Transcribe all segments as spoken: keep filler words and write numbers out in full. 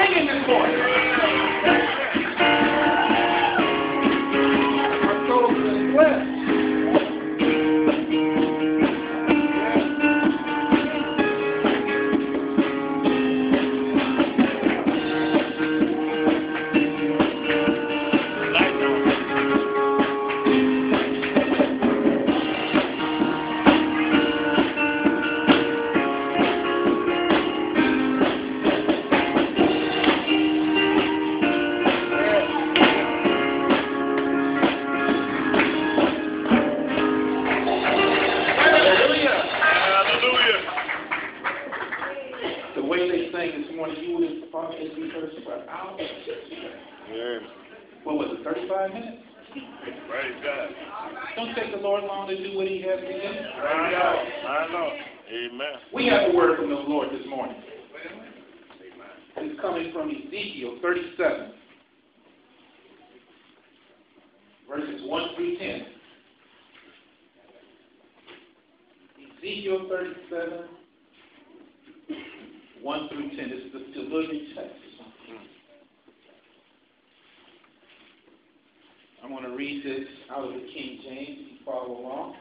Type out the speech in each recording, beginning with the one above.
singing this morning. Our souls are blessed. What was it, thirty-five minutes? Praise God. Don't take the Lord long to do what he has to do. I know. I know. Amen. We have a word from the Lord this morning. It's coming from Ezekiel thirty-seven, verses one through ten. Ezekiel thirty-seven, one through ten. This is the delivery text. I'm going to read this out of the King James. You can follow along.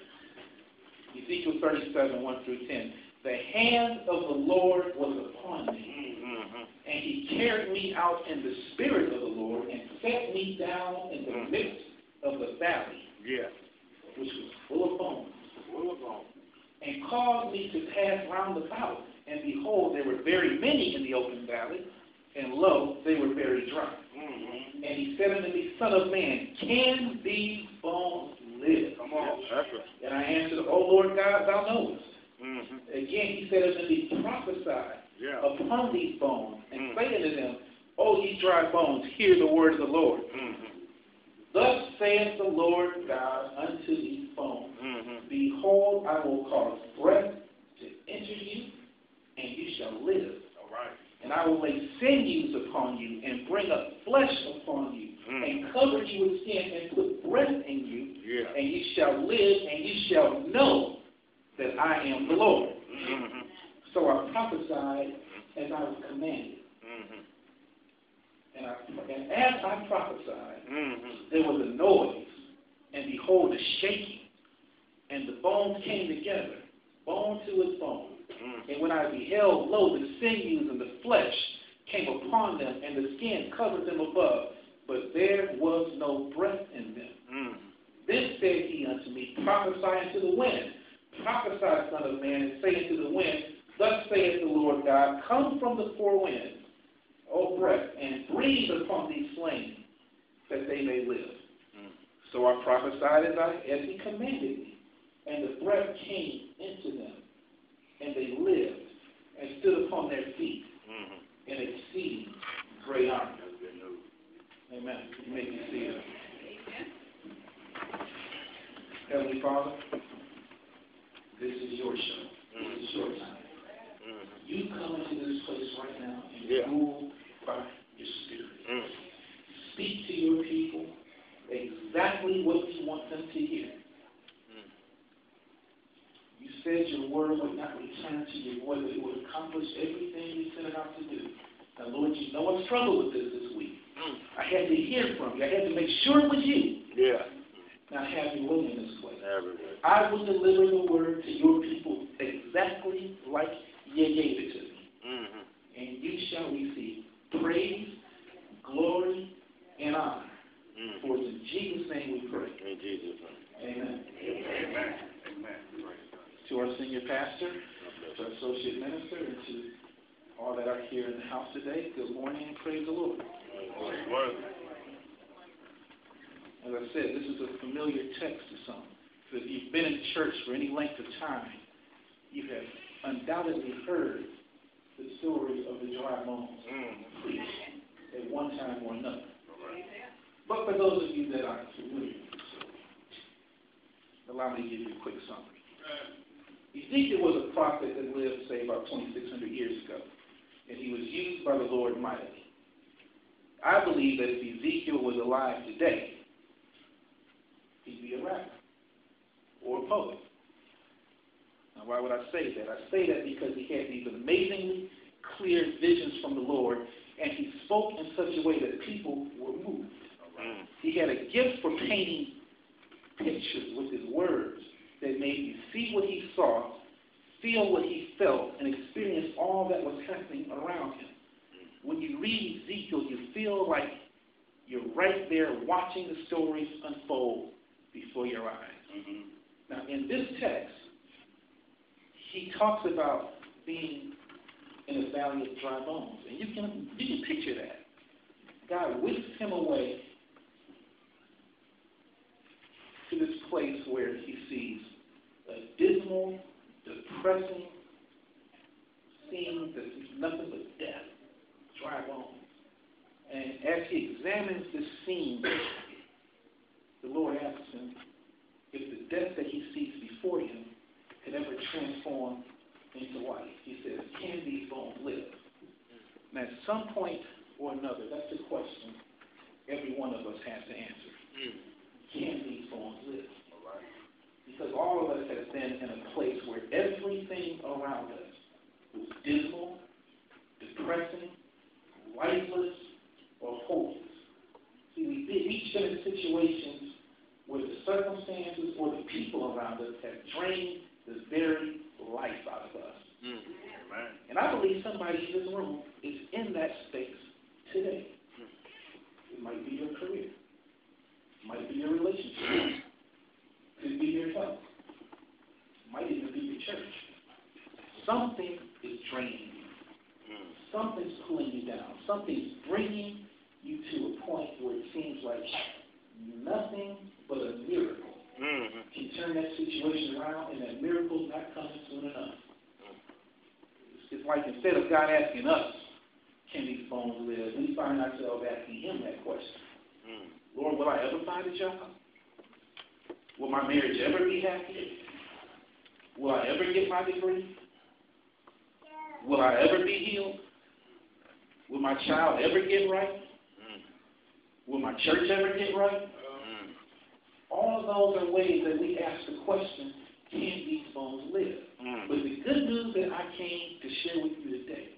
Ezekiel thirty-seven, one through ten. The hand of the Lord was upon me, mm-hmm. and he carried me out in the spirit of the Lord and set me down in the mm-hmm. midst of the valley, yeah. which was full of bones, full of bones, and caused me to pass round about. And behold, there were very many in the open valley, and lo, they were very dry. Mm-hmm. And he said unto me, Son of man, can these bones live? Come on. That's it. And I answered, O Lord God, thou knowest. Mm-hmm. Again he said unto me, Prophesy yeah. upon these bones, and mm-hmm. say unto them, O ye dry bones, hear the word of the Lord. Mm-hmm. Thus saith the Lord God unto these bones, mm-hmm. Behold, I will cause breath to enter you, and you shall live. All right. And I will lay sinews upon you, and bring up flesh upon you, mm. and cover you with skin, and put breath in you, yeah. and you shall live, and you shall know that I am the Lord. Mm-hmm. So I prophesied as I was commanded. Mm-hmm. And, I, and as I prophesied, mm-hmm. there was a noise, and behold, a shaking, and the bones came together, bone to its bone. Mm. And when I beheld, lo, the sinews and the flesh came upon them, and the skin covered them above, but there was no breath in them. Mm. Then said he unto me, Prophesy unto the wind. Prophesy, son of man, and say unto the wind, Thus saith the Lord God, Come from the four winds, O breath, and breathe upon these slain, that they may live. Mm. So I prophesied as, I, as he commanded me, and the breath came into them. And they lived and stood upon their feet mm-hmm. in exceeding great honor. Amen. You may be seated. Heavenly Father, this is your show. Mm-hmm. This is your time. Mm-hmm. You come into this place right now and yeah. rule by your spirit. Mm-hmm. Speak to your people exactly what you want them to hear. You said your word would not return to you void, but it would accomplish everything you sent it out to do. Now, Lord, you know I struggled with this this week. Mm. I had to hear from you. I had to make sure it was you. Yeah. Now, have your way in this place. Everywhere. I will deliver the word to your people exactly like you gave it to me. Mm-hmm. And you shall receive praise, glory, and honor. Mm. For it's in Jesus' name we pray. In Jesus' name. Amen. Amen. Amen. Amen. To our senior pastor, to our associate minister, and to all that are here in the house today, good morning and praise the Lord. As I said, this is a familiar text to some. So if you've been in church for any length of time, you have undoubtedly heard the story of the dry bones mm. preached at one time or another. But for those of you that aren't familiar with the story, allow me to give you a quick summary. Ezekiel was a prophet that lived, say, about twenty-six hundred years ago, and he was used by the Lord mightily. I believe that if Ezekiel was alive today, he'd be a rapper or a poet. Now, why would I say that? I say that because he had these amazingly clear visions from the Lord, and he spoke in such a way that people were moved. Mm. He had a gift for painting pictures with his words that made you see what he saw, feel what he felt, and experience all that was happening around him. When you read Ezekiel, you feel like you're right there watching the stories unfold before your eyes. Mm-hmm. Now, in this text, he talks about being in a valley of dry bones. And you can, you can picture that. God whisks him away to this place where he sees a dismal, depressing scene that's nothing but death, dry bones. And as he examines this scene, the Lord asks him if the death that he sees before him could ever transform into life. He says, can these bones live? And at some point or another, that's the question every one of us has to answer. Can these bones live? Because all of us have been in a place where everything around us was dismal, depressing, lifeless, or hopeless. See, we've each been in situations where the circumstances or the people around us have drained the very life out of us. Mm. And I believe somebody in this room is in that space today. It might be your career. It might be your relationship. It could be your health. It might even be your church. Something is draining you. Mm. Something's pulling you down. Something's bringing you to a point where it seems like nothing but a miracle Mm-hmm. can turn that situation around, and that miracle's not coming soon enough. It's like instead of God asking us, can these bones live, we find ourselves asking him that question. Mm. Lord, will I ever find a job? Will my marriage ever be happy? Will I ever get my degree? Will I ever be healed? Will my child ever get right? Mm. Will my church ever get right? Mm. All of those are ways that we ask the question, can these bones live? Mm. But the good news that I came to share with you today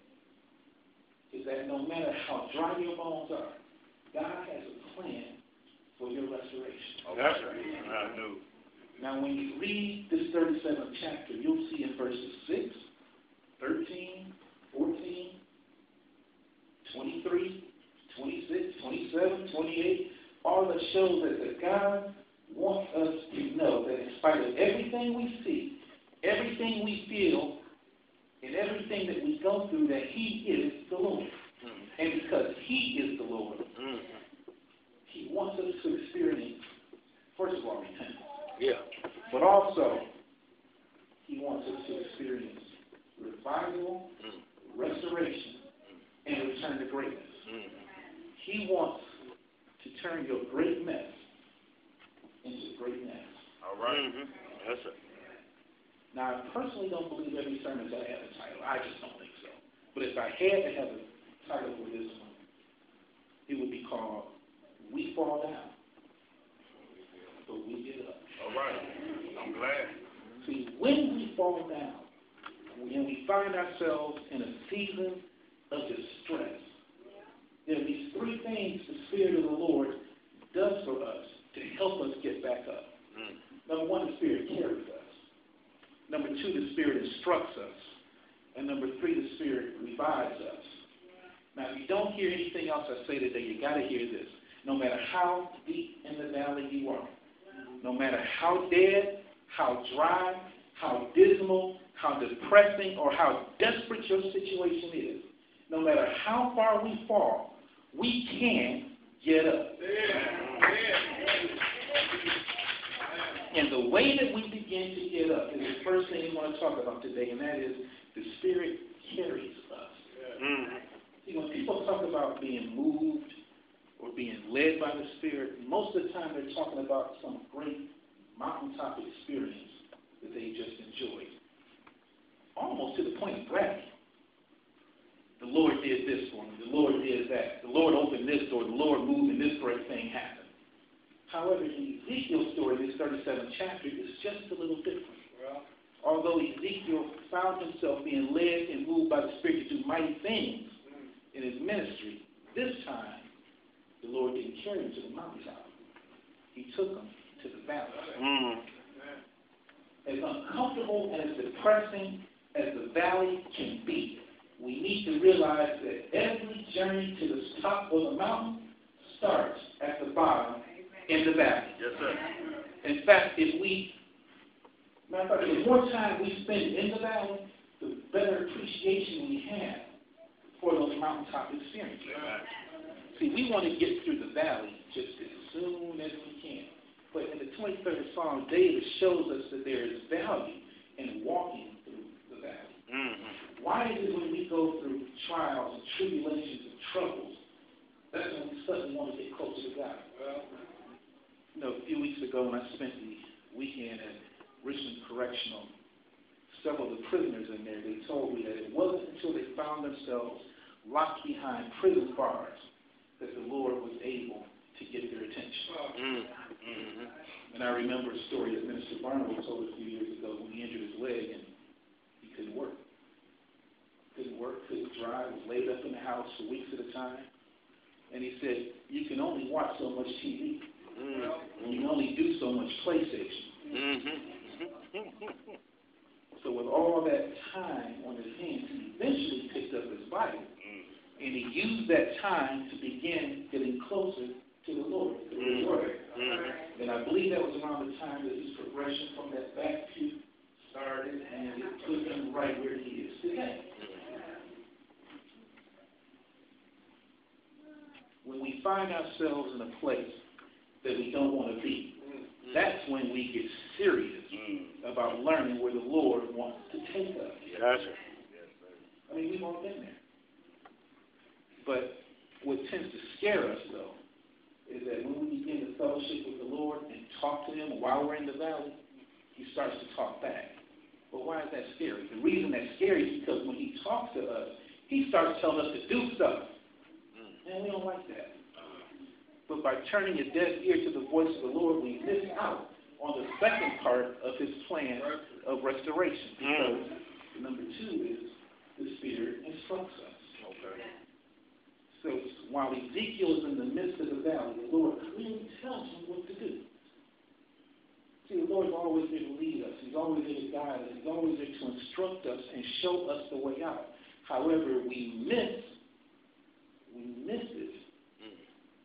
is that no matter how dry your bones are, God has a plan for your restoration. Oh, that's right. I knew. Now, when you read this thirty-seventh chapter, you'll see in verses six, thirteen, fourteen, twenty-three, twenty-six, twenty-seven, twenty-eight, all that shows that the God wants us to know that in spite of everything we see, everything we feel, and everything that we go through, that he is the Lord. Mm. And because he is the Lord, Mm. he wants us to experience, first of all, repentance. Yeah. But also, he wants us to experience revival, Mm. restoration, and return to greatness. Mm. He wants to turn your great mess into greatness. All right. Mm-hmm. That's it. Now, I personally don't believe every sermon's going to have a title. I just don't think so. But if I had to have a title for this one, it would be called We Fall Down, but We Get Up. All right. I'm glad. See, when we fall down, when we find ourselves in a season of distress, there are these three things the Spirit of the Lord does for us to help us get back up. Mm. Number one, the Spirit carries us. Number two, the Spirit instructs us. And number three, the Spirit revives us. Now, if you don't hear anything else I say today, you got to hear this. No matter how deep in the valley you are, no matter how dead, how dry, how dismal, how depressing, or how desperate your situation is, no matter how far we fall, we can get up. And the way that we begin to get up is the first thing we want to talk about today, and that is the Spirit carries us. Mm-hmm. See, when people talk about being moved or being led by the Spirit, most of the time they're talking about some great mountaintop experience that they just enjoyed, almost to the point of bragging. The Lord did this for me. The Lord did that. The Lord opened this door. The Lord moved and this great thing happened. However, the Ezekiel story, this thirty-seventh chapter, is just a little different. Well, all although Ezekiel found himself being led and moved by the Spirit to do mighty things in his ministry, this time the Lord didn't carry him to the mountaintop. He took him to the valley. Mm. As uncomfortable and as depressing as the valley can be, we need to realize that every journey to the top of the mountain starts at the bottom in the valley. Yes, sir. In fact, if we, matter of fact, the more time we spend in the valley, the better appreciation we have for those mountaintop experiences. Amen. See, we want to get through the valley just as soon as we can. But in the twenty-third Psalm, David shows us that there is value in walking through the valley. Mm-hmm. Why is it when we go through trials and tribulations and troubles, that's when we suddenly want to get closer to God? Well, you know, a few weeks ago when I spent the weekend at Richmond Correctional, several of the prisoners in there, they told me that it wasn't until they found themselves locked behind prison bars that the Lord was able to get their attention. Mm-hmm. And I remember a story that Minister Barnwell told a few years ago when he injured his leg and he couldn't work. Couldn't work, couldn't drive, was laid up in the house for weeks at a time. And he said, you can only watch so much T V. Mm-hmm. You can only do so much PlayStation. Mm-hmm. So with all that time on his hands, he eventually picked up his Bible. And he used that time to begin getting closer to the Lord, to the Word. Mm-hmm. And I believe that was around the time that his progression from that back pew started, and it put him right where he is today. When we find ourselves in a place that we don't want to be, mm-hmm. that's when we get serious mm-hmm. about learning where the Lord wants to take us. Yes, sir. I mean, we've all been there. But what tends to scare us, though, is that when we begin to fellowship with the Lord and talk to Him while we're in the valley, He starts to talk back. But why is that scary? The reason that's scary is because when He talks to us, He starts telling us to do stuff. And we don't like that. But by turning a deaf ear to the voice of the Lord, we miss out on the second part of His plan of restoration. Because mm. number two is the Spirit instructs us. Okay. So while Ezekiel is in the midst of the valley, the Lord clearly tells him what to do. See, the Lord's always there to lead us. He's always there to guide us. He's always there to instruct us and show us the way out. However, we miss, we miss it. Mm.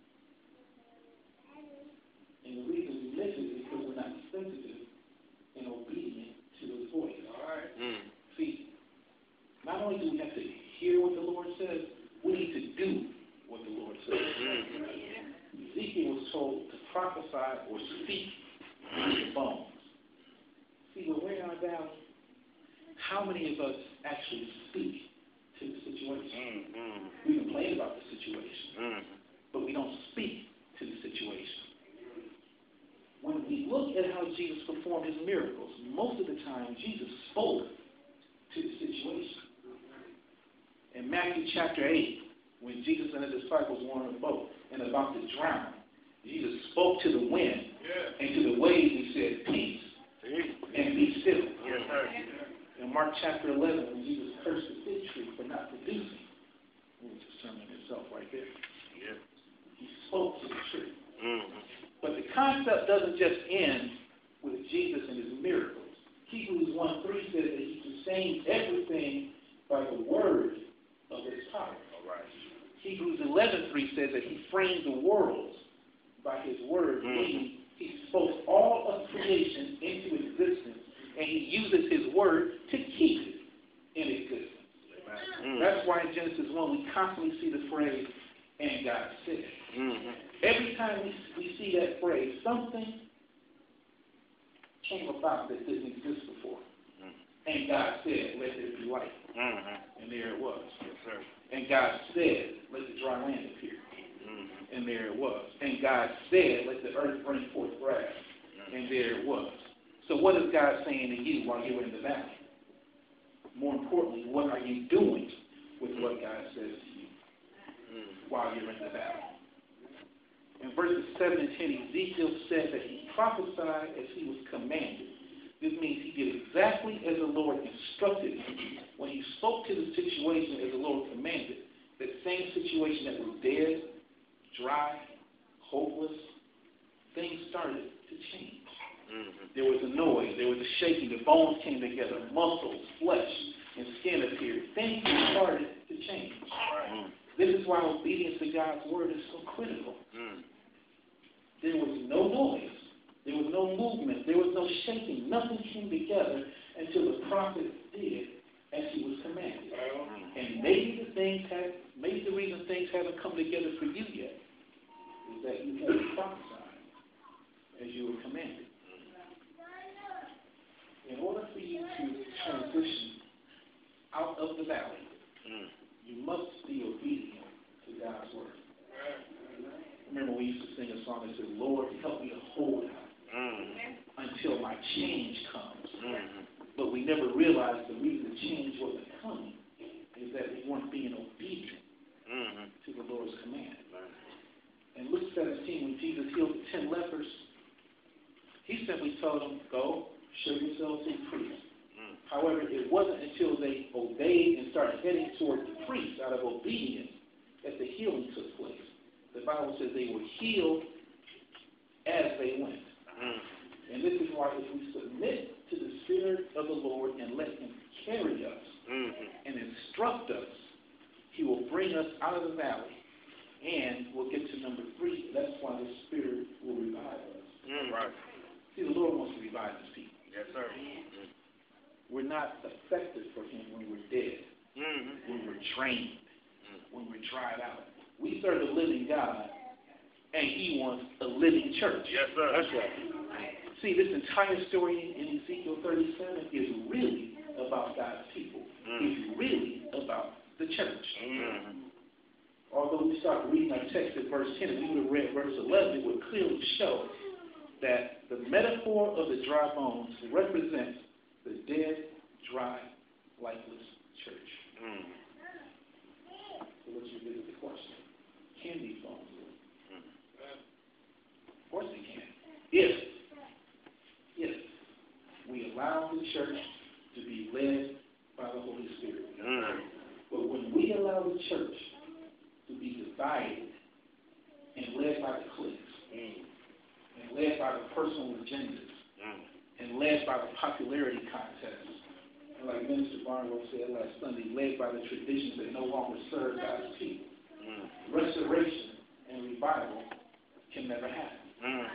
And the reason we miss it is because we're not sensitive and obedient to His voice. All right. Mm. See, not only do we have to hear what the Lord says, we need to do what the Lord says. Mm-hmm. Ezekiel was told to prophesy or speak to the bones. See, when we're in our valley, how many of us actually speak to the situation? Mm-hmm. We complain about the situation, mm-hmm. but we don't speak to the situation. When we look at how Jesus performed His miracles, most of the time Jesus spoke to the situation. In Matthew chapter eight, when Jesus and His disciples were on a boat and about to drown, Jesus spoke to the wind yeah. and to the waves. He said, peace, and be still. Yes, sir. In Mark chapter eleven, when Jesus cursed the fig tree for not producing, which is terming itself right there, yeah. He spoke to the tree. Mm-hmm. But the concept doesn't just end with Jesus and His miracles. Hebrews one three says that He sustains everything by the word of His power. All right. Hebrews eleven three says that He framed the worlds by His word, mm-hmm. meaning He spoke all of creation into existence, and He uses His word to keep it in existence. Mm-hmm. That's why in Genesis one we constantly see the phrase, and God said. Mm-hmm. Every time we, we see that phrase, something came about that didn't exist before. Mm-hmm. And God said, let there be light. Mm-hmm. And there it was. Yes, sir. And God said, let the dry land appear. Mm-hmm. And there it was. And God said, let the earth bring forth grass. Mm-hmm. And there it was. So what is God saying to you while you're in the valley? More importantly, what are you doing with what God says to you mm-hmm. while you're in the valley? In verses seven and ten, Ezekiel said that he prophesied as he was commanded. This means he did exactly as the Lord instructed him. When he spoke to the situation as the Lord commanded, that same situation that was dead, dry, hopeless, things started to change. Mm-hmm. There was a noise, there was a shaking, the bones came together, muscles, flesh, and skin appeared. Things started to change. Right. This is why obedience to God's word is so critical. Mm. There was no noise. There was no movement. There was no shaking. Nothing came together until the prophet did as he was commanded. Mm. And maybe the things have, maybe the reason things haven't come together for you yet is that you haven't prophesied as you were commanded. In order for you to transition out of the valley, mm. you must be obedient to God's word. Remember, we used to sing a song that said, Lord, help me to hold out mm. until my change comes. Mm-hmm. But we never realized the reason the change wasn't coming is that we weren't being obedient mm-hmm. to the Lord's command. In Luke seventeen, when Jesus healed the ten lepers, he simply told them, go, show yourselves to the priest. Mm. However, it wasn't until they obeyed and started heading toward the priest out of obedience that the healing took place. The Bible says they were healed as they went. Mm. And this is why if we submit to the Spirit of the Lord and let him carry us mm-hmm. and instruct us, he will bring us out of the valley. And we'll get to number three. That's why the Spirit will revive us. Mm, right. See, the Lord wants to revive his people. Yes, sir. Mm-hmm. We're not effective for him when we're dead, mm-hmm. when we're drained, mm-hmm. when we're dried out. We serve a living God, and he wants a living church. Yes, sir. That's right. See, this entire story in Ezekiel thirty-seven is really about God's people. Mm-hmm. It's really about the church. Mm-hmm. Although we start reading our text at verse ten, and we would have read verse eleven, it would clearly show that the metaphor of the dry bones represents the dead, dry, lifeless church. Mm. So let's revisit the question. Can these bones live? Mm. Of course they can. If, if we allow the church to be led by the Holy Spirit. Mm. But when we allow the church to be divided and led by the cliques, mm. and led by the personal agendas, mm. and led by the popularity contests, and like Minister Barnwell said last Sunday, led by the traditions that no longer serve God's people. Mm. Restoration and revival can never happen. Mm.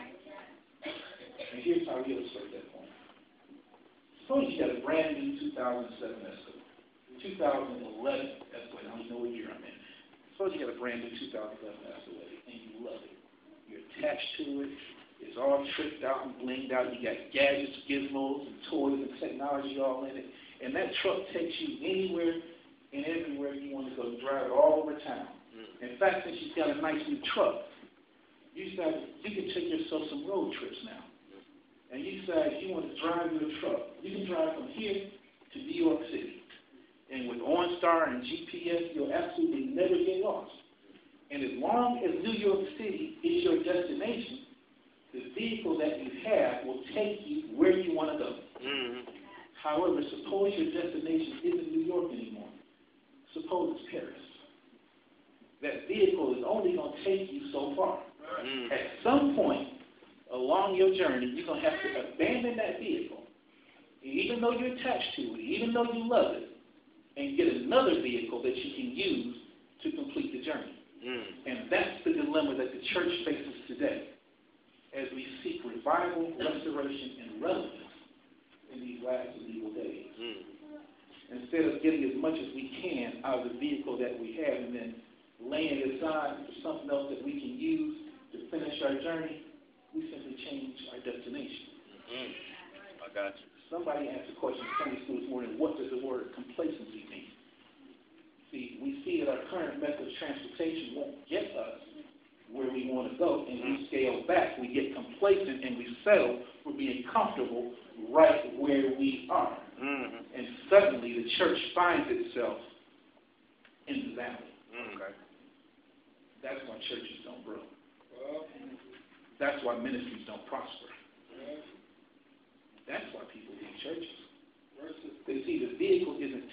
And here's how we illustrate that point. Suppose you got a brand new two thousand seven Escalade, two thousand eleven Escalade, I don't even know what year I'm in. Suppose you got a brand new two thousand eleven Escalade and you love it. You're attached to it. It's all tricked out and blinged out. You got gadgets, gizmos, and toys and technology all in it. And that truck takes you anywhere and everywhere you want to go. You drive it all over town. Mm. In fact, since you've got a nice new truck, you decide you can take yourself some road trips now. And you decide you want to drive your truck. You can drive from here to New York City. And with OnStar and G P S, you'll absolutely never get lost. And as long as New York City is your destination, the vehicle that you have will take you where you want to go. Mm-hmm. However, suppose your destination isn't New York anymore. Suppose it's Paris. That vehicle is only going to take you so far. Mm-hmm. At some point along your journey, you're going to have to abandon that vehicle, even though you're attached to it, even though you love it, and get another vehicle that you can use to complete the journey. Mm. And that's the dilemma that the church faces today as we seek revival, restoration, and relevance in these last and evil days. Mm. Instead of getting as much as we can out of the vehicle that we have and then laying it aside for something else that we can use to finish our journey, we simply change our destination. Mm-hmm. I got you. Somebody asked a question in Sunday school this morning, what does the word complacency mean? See, we see that our current method of transportation won't get us where we want to go, and we scale back. We get complacent and we settle for being comfortable right where we are. Mm-hmm. And suddenly the church finds itself in the valley. Mm-hmm. That's why churches don't grow. That's why ministries don't prosper. That's why people leave churches.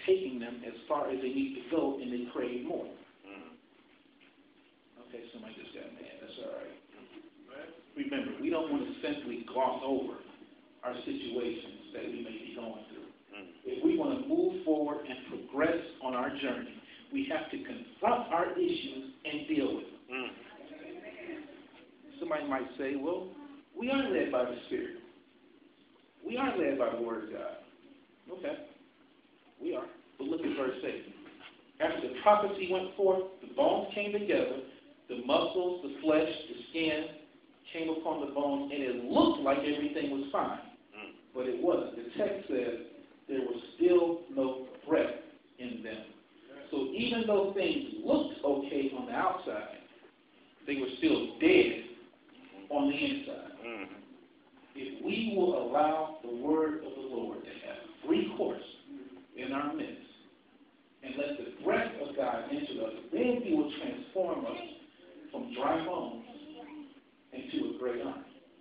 taking them as far as they need to go, and they crave more. Mm-hmm. Okay, somebody just got mad. That's all right. Remember, we don't want to simply gloss over our situations that we may be going through. Mm-hmm. If we want to move forward and progress on our journey, we have to confront our issues and deal with them. Mm-hmm. Somebody might say, well, we are led by the Spirit. We are led by the Word of God. Okay, we are. But look at verse eight. After the prophecy went forth, the bones came together, the muscles, the flesh, the skin came upon the bones, and it looked like everything was fine. Mm. But it wasn't. The text says there was still no breath in them. So even though things looked okay on the outside, they were still dead on the inside. Mm-hmm. If we will allow the word of the Lord to have free course in our midst and let the breath of God enter us, then He will transform us from dry bones into a great army.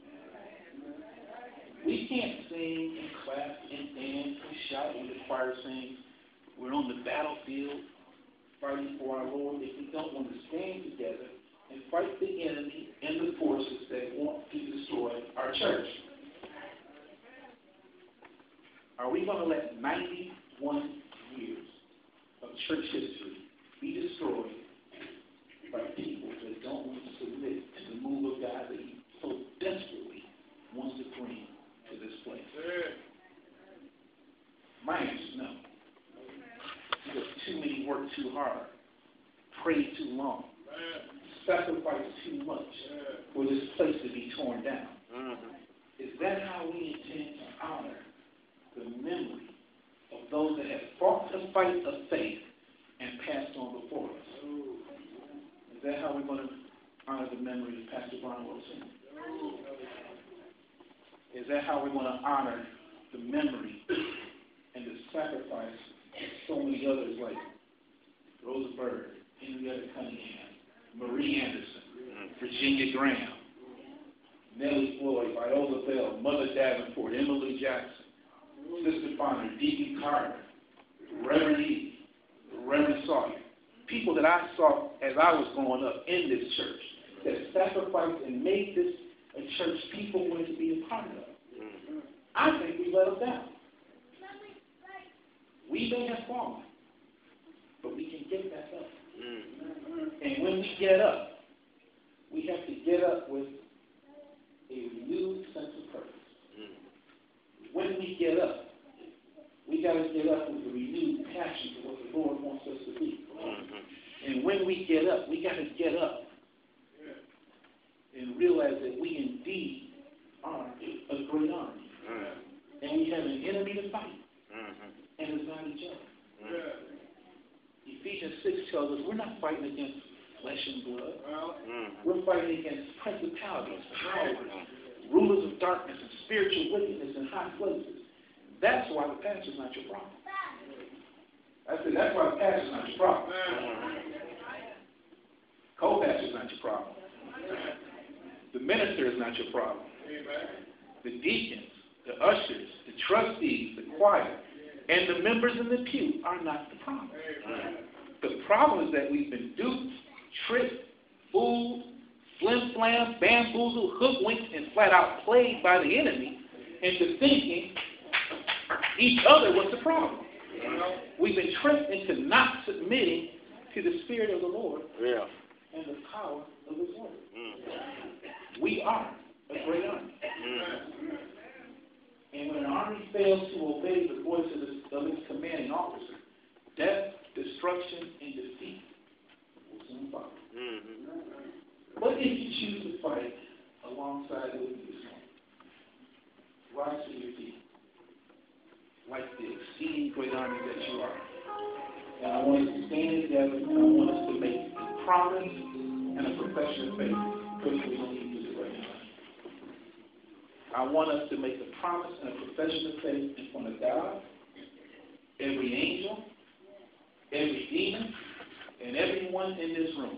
We can't sing and clap and dance and shout when the choir sings. We're on the battlefield fighting for our Lord if we don't want to stand together and fight the enemy and the forces that want to destroy our church. Are we going to let ninety-one years of church history be destroyed by people that don't want to submit to the move of God that He so desperately wants to bring to this place? My answer is no. Because too many work too hard, pray too long, sacrifice too much for this place to be torn down. Mm-hmm. Is that how we intend to honor the memory of those that have fought the fight of faith and passed on before us? Is that how we're going to honor the memory of Pastor Brian Wilson? Is that how we're going to honor the memory and the sacrifice of so many others like Rosa Bird, Henrietta Cunningham, Marie Anderson, Virginia Graham, Nellie Floyd, Viola Bell, Mother Davenport, Emily Jackson, Sister Bonner, Deacon Carter, Reverend Eve, Reverend Sawyer, people that I saw as I was growing up in this church that sacrificed and made this a church people wanted to be a part of. I think we let them down. We may have fallen, but we can get back up. And when we get up, we have to get up with a renewed sense of purpose. When we get up, we got to get up with a renewed passion for what the Lord wants us to be. Mm-hmm. And when we get up, we got to get up and realize that we indeed are a great army. Mm-hmm. And we have an enemy to fight. Mm-hmm. And it's not each other. Mm-hmm. Ephesians six tells us we're not fighting against flesh and blood. Mm-hmm. We're fighting against principalities, powers, rulers of darkness, and spiritual wickedness in high places. That's why the pastor's not your problem. I said, that's why the pastor's not your problem. Co-pastor's not your problem. The minister is not your problem. The deacons, the ushers, the trustees, the choir, and the members in the pew are not the problem. The problem is that we've been duped, tricked, fooled, flim-flam, bamboozled, hoodwinked, and flat out played by the enemy into thinking each other was the problem. We've been tricked into not submitting to the Spirit of the Lord yeah. and the power of His Word. Mm. We are a great army. Mm. And when an army fails to obey the voice of, its, of its commanding officer, death, destruction, and defeat will soon follow. Mm-hmm. What if you choose to fight alongside with me this morning? Rise to your feet, like the exceeding great army that you are. And I want us to stand together, and I want us to make a promise and a profession of faith. Because we don't need to do it right now. I want us to make a promise and a profession of faith in front of God, every angel, every demon, and everyone in this room.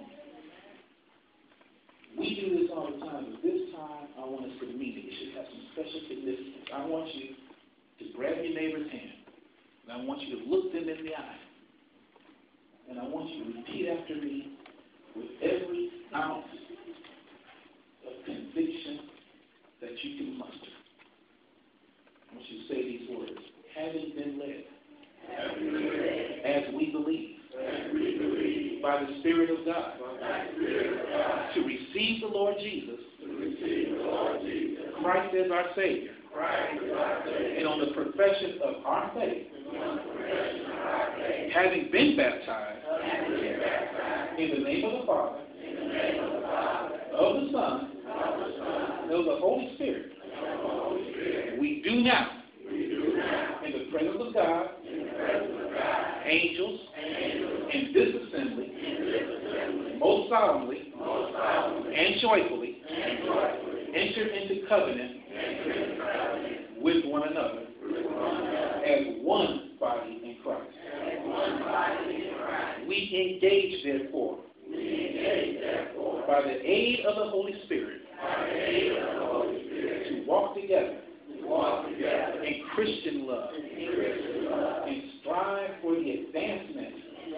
We do this all the time, but this time I want us to mean it. It should have some special significance. I want you to grab your neighbor's hand. And I I want you to look them in the eye. And I want you to repeat after me with every ounce of conviction that you can muster. I want you to say these words. Having been led, Having been led as we believe, as we believe by the Spirit of God, by the Spirit of God to receive the Lord Jesus, to receive the Lord Jesus Christ as our Savior, Christ as our Savior, and on the profession of our faith, on the profession of our faith having been baptized, having been baptized in the name of the Father, in the name of the Father, of the Son, of the Son, and of the Holy Spirit, of the Holy Spirit, we do now. In the presence of God, presence of God angels, angels, in this assembly, in this assembly most, solemnly, most solemnly, and joyfully, and joyfully enter into covenant, enter into covenant with one another, with one another as one body in Christ. As one body in Christ. We engage, therefore, we engage, therefore by the aid of the Holy Spirit, by the aid of the Holy Spirit to walk together. Walk together in Christian love, in Christian love, and strive for the advancement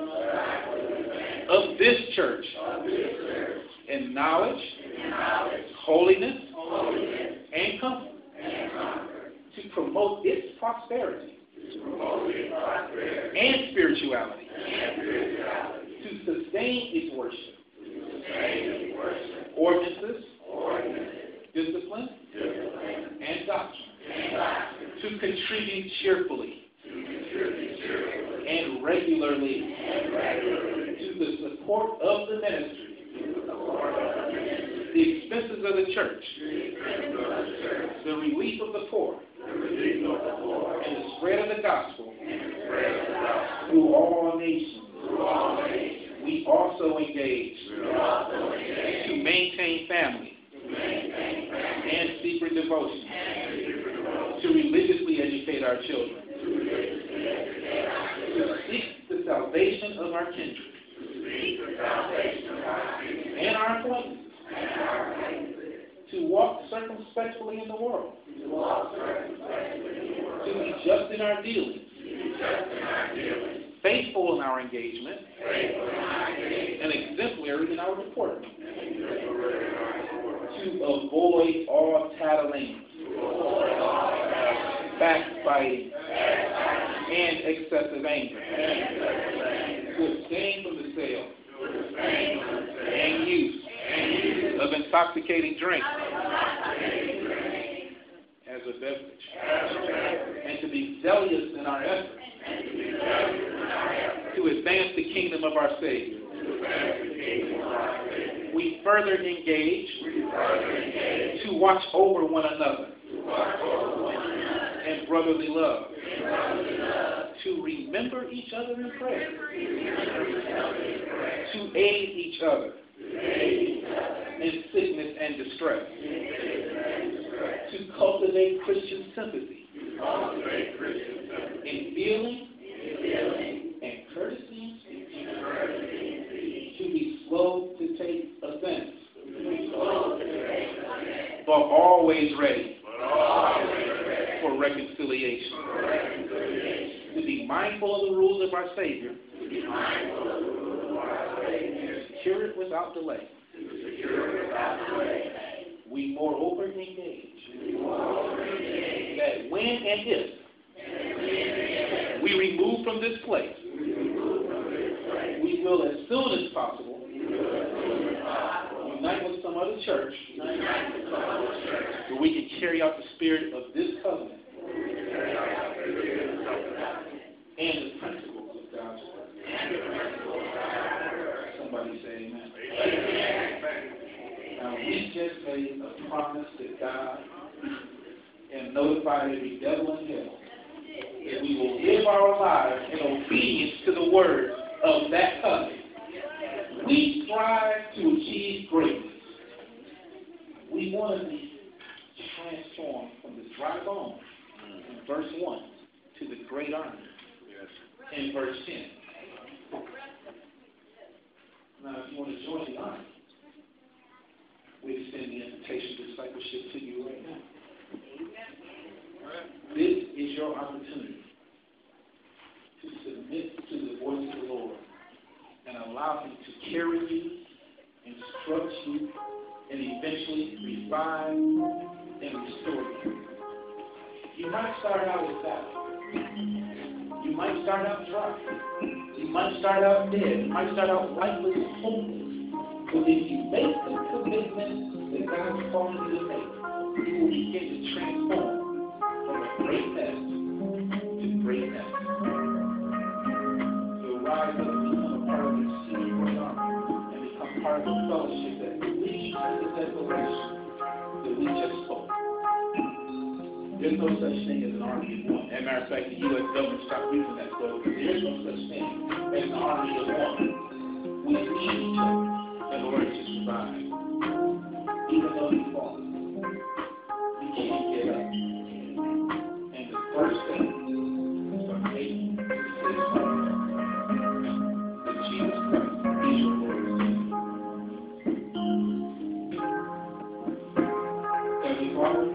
of this church, of this church in knowledge, in knowledge holiness, holiness, and comfort, and comfort to promote its prosperity, to promote its prosperity and spirituality, and spirituality to sustain its worship, to sustain its worship ordinances, ordinances discipline, discipline, and doctrine. To contribute cheerfully, to contribute cheerfully and, regularly and regularly to the support of the ministry, to the, support of the, ministry the expenses of the church, the, expenses of the, church, the relief of the poor, the relief of the poor and the spread of the gospel, and the spread of the gospel through all nations. Through all nations. We also engage, we also engage to maintain family, to maintain family and secret devotion. And to religiously educate our children, to seek the salvation of our kindred, and our acquaintances, to walk circumspectly in the world, to be just in our dealings, faithful in our engagement, and exemplary in our deportment, to avoid all tattling, backbiting, and excessive anger, to abstain from the sale and use of intoxicating drink as a beverage, and to be zealous in our efforts to advance the kingdom of our Savior. We further engage to watch over one another and brotherly love, to remember each other in prayer, to aid each other in sickness and distress, to cultivate Christian sympathy in feeling and courtesy in speech, to be slow to take offense, but always ready for reconciliation, to be mindful of the rules of our Savior, secure it without delay. We moreover engage that when and if we remove from this place, we will, as soon as possible, unite with some other church where we can carry out the spirit of this covenant and the principles of God's word. Somebody say amen. Now, we just made a promise to God and notified every devil in hell that we will live our lives in obedience to the word of that covenant. We strive to achieve greatness. We want to be transformed from the dry bone in verse one to the great army in verse ten. Now, if you want to join the army, we extend the invitation to discipleship to you right now. This is your opportunity allow him to carry you, instruct you, and eventually revive and restore you. You might start out without. You might start out dry. You might start out dead. You might start out lifeless and hopeless. But if you make the commitment that God is calling you to make, you will begin to transform from a great mess to greatness. You'll rise up and become a part of the exceeding great army and become part of the fellowship that believes in the declaration that we just spoke. There's no such thing as an army of one. As a matter of fact, the U S government stopped using that slogan because there's no such thing as an army of one. We need each other in order to survive. Even though we fall, we can't get up. And the first step is to make the decision that Jesus Christ is your Lord and Savior. Heavenly Father,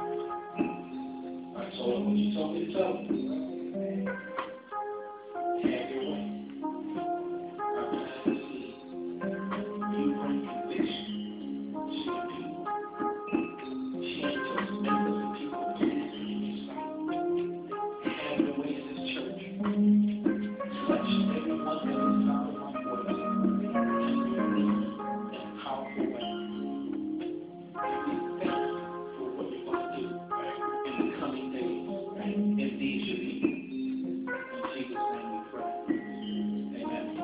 I told him what you told me to tell him. Have your way. I plan to see you bring conviction to your people. Change us, make us the people who please you in your sight. Have your way in this church. Touch everyone that is sound of my voice in unique and powerful way. And we thank you for what you're going to do in the coming days in these your people. In Jesus' name we pray. Amen.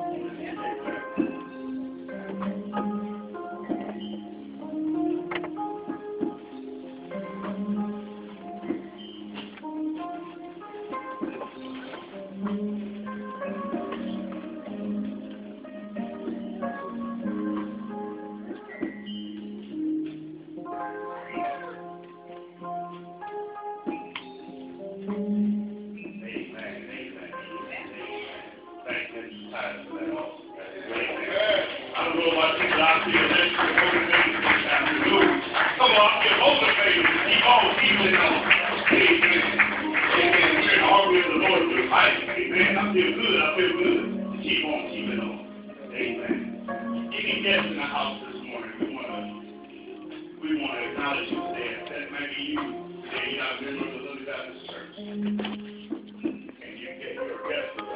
I don't know about people out there that are motivated this afternoon. Come on, get motivated. Keep on keeping on. Amen. Amen. We're in the army of the Lord. We're fighting. Amen. I feel good. I feel good. Keep on keeping on. Amen. Any guests in the house this morning, we want to we want to acknowledge you there.